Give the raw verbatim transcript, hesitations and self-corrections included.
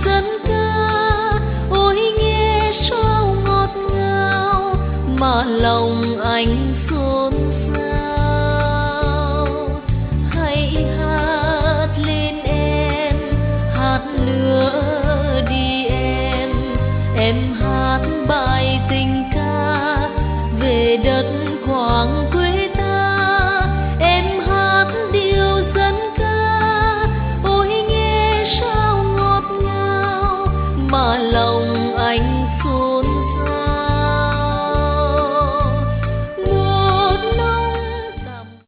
dân ca, ôi nghe sao ngọt ngào mà lòng anh